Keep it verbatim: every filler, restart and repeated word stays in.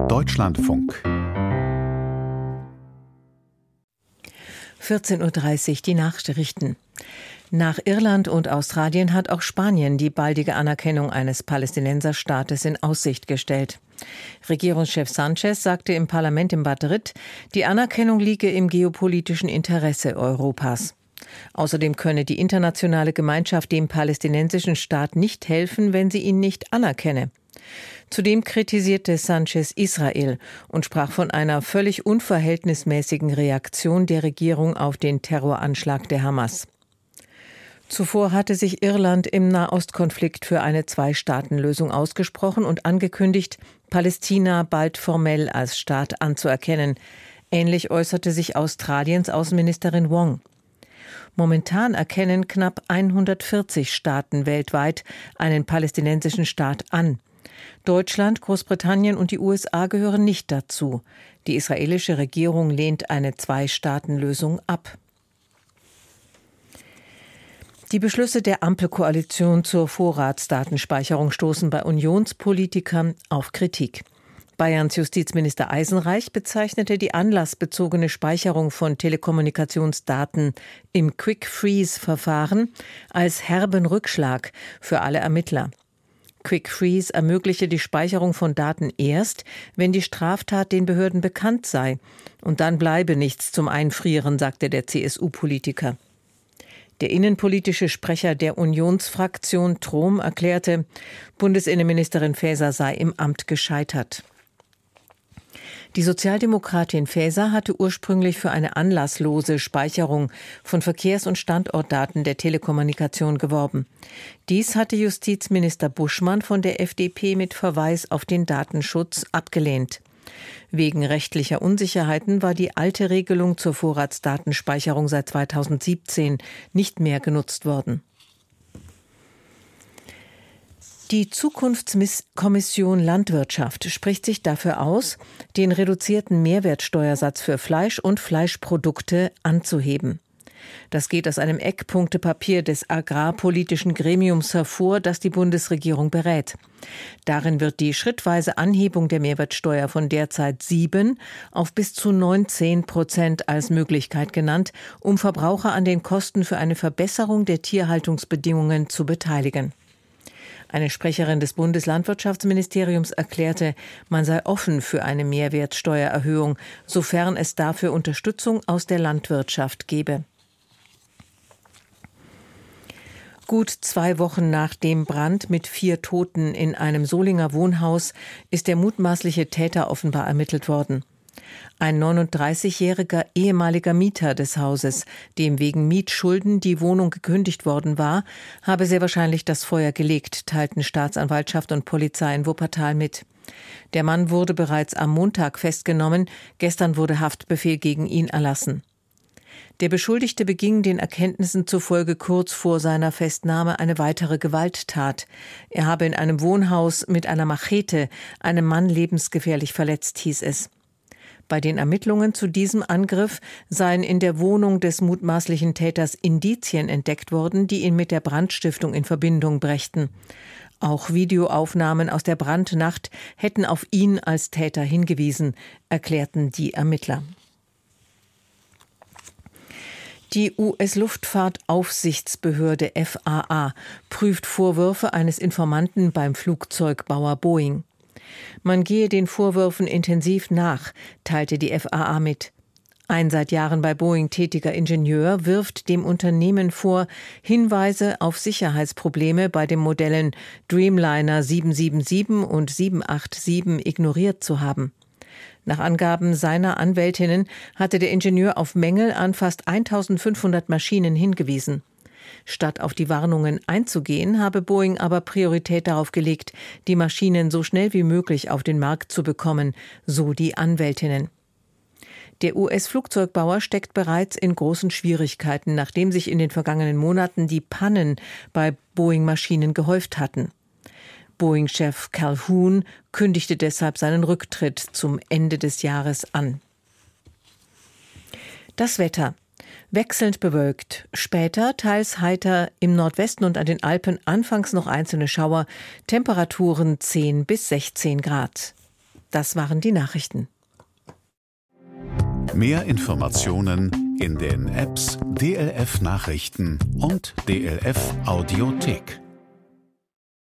Deutschlandfunk. vierzehn Uhr dreißig, die Nachrichten. Nach Irland und Australien hat auch Spanien die baldige Anerkennung eines Palästinenserstaates in Aussicht gestellt. Regierungschef Sánchez sagte im Parlament in Madrid, die Anerkennung liege im geopolitischen Interesse Europas. Außerdem könne die internationale Gemeinschaft dem palästinensischen Staat nicht helfen, wenn sie ihn nicht anerkenne. Zudem kritisierte Sánchez Israel und sprach von einer völlig unverhältnismäßigen Reaktion der Regierung auf den Terroranschlag der Hamas. Zuvor hatte sich Irland im Nahostkonflikt für eine Zwei-Staaten-Lösung ausgesprochen und angekündigt, Palästina bald formell als Staat anzuerkennen. Ähnlich äußerte sich Australiens Außenministerin Wong. Momentan erkennen knapp hundertvierzig Staaten weltweit einen palästinensischen Staat an. Deutschland, Großbritannien und die U S A gehören nicht dazu. Die israelische Regierung lehnt eine Zwei-Staaten-Lösung ab. Die Beschlüsse der Ampelkoalition zur Vorratsdatenspeicherung stoßen bei Unionspolitikern auf Kritik. Bayerns Justizminister Eisenreich bezeichnete die anlassbezogene Speicherung von Telekommunikationsdaten im Quick-Freeze-Verfahren als herben Rückschlag für alle Ermittler. Quick Freeze ermögliche die Speicherung von Daten erst, wenn die Straftat den Behörden bekannt sei. Und dann bleibe nichts zum Einfrieren, sagte der C S U-Politiker. Der innenpolitische Sprecher der Unionsfraktion Trom erklärte, Bundesinnenministerin Faeser sei im Amt gescheitert. Die Sozialdemokratin Faeser hatte ursprünglich für eine anlasslose Speicherung von Verkehrs- und Standortdaten der Telekommunikation geworben. Dies hatte Justizminister Buschmann von der F D P mit Verweis auf den Datenschutz abgelehnt. Wegen rechtlicher Unsicherheiten war die alte Regelung zur Vorratsdatenspeicherung seit zweitausendsiebzehn nicht mehr genutzt worden. Die Zukunftskommission Landwirtschaft spricht sich dafür aus, den reduzierten Mehrwertsteuersatz für Fleisch und Fleischprodukte anzuheben. Das geht aus einem Eckpunktepapier des agrarpolitischen Gremiums hervor, das die Bundesregierung berät. Darin wird die schrittweise Anhebung der Mehrwertsteuer von derzeit sieben auf bis zu neunzehn Prozent als Möglichkeit genannt, um Verbraucher an den Kosten für eine Verbesserung der Tierhaltungsbedingungen zu beteiligen. Eine Sprecherin des Bundeslandwirtschaftsministeriums erklärte, man sei offen für eine Mehrwertsteuererhöhung, sofern es dafür Unterstützung aus der Landwirtschaft gebe. Gut zwei Wochen nach dem Brand mit vier Toten in einem Solinger Wohnhaus ist der mutmaßliche Täter offenbar ermittelt worden. Ein neununddreißigjähriger ehemaliger Mieter des Hauses, dem wegen Mietschulden die Wohnung gekündigt worden war, habe sehr wahrscheinlich das Feuer gelegt, teilten Staatsanwaltschaft und Polizei in Wuppertal mit. Der Mann wurde bereits am Montag festgenommen, gestern wurde Haftbefehl gegen ihn erlassen. Der Beschuldigte beging den Erkenntnissen zufolge kurz vor seiner Festnahme eine weitere Gewalttat. Er habe in einem Wohnhaus mit einer Machete einen Mann lebensgefährlich verletzt, hieß es. Bei den Ermittlungen zu diesem Angriff seien in der Wohnung des mutmaßlichen Täters Indizien entdeckt worden, die ihn mit der Brandstiftung in Verbindung brächten. Auch Videoaufnahmen aus der Brandnacht hätten auf ihn als Täter hingewiesen, erklärten die Ermittler. Die U S-Luftfahrtaufsichtsbehörde F A A prüft Vorwürfe eines Informanten beim Flugzeugbauer Boeing. Man gehe den Vorwürfen intensiv nach, teilte die F A A mit. Ein seit Jahren bei Boeing tätiger Ingenieur wirft dem Unternehmen vor, Hinweise auf Sicherheitsprobleme bei den Modellen Dreamliner sieben sieben sieben und sieben acht sieben ignoriert zu haben. Nach Angaben seiner Anwältinnen hatte der Ingenieur auf Mängel an fast eintausendfünfhundert Maschinen hingewiesen. Statt auf die Warnungen einzugehen, habe Boeing aber Priorität darauf gelegt, die Maschinen so schnell wie möglich auf den Markt zu bekommen, so die Anwältinnen. Der U S-Flugzeugbauer steckt bereits in großen Schwierigkeiten, nachdem sich in den vergangenen Monaten die Pannen bei Boeing-Maschinen gehäuft hatten. Boeing-Chef Calhoun kündigte deshalb seinen Rücktritt zum Ende des Jahres an. Das Wetter. Wechselnd bewölkt, später teils heiter, im Nordwesten und an den Alpen anfangs noch einzelne Schauer, Temperaturen zehn bis sechzehn Grad. Das waren die Nachrichten. Mehr Informationen in den Apps D L F Nachrichten und D L F Audiothek.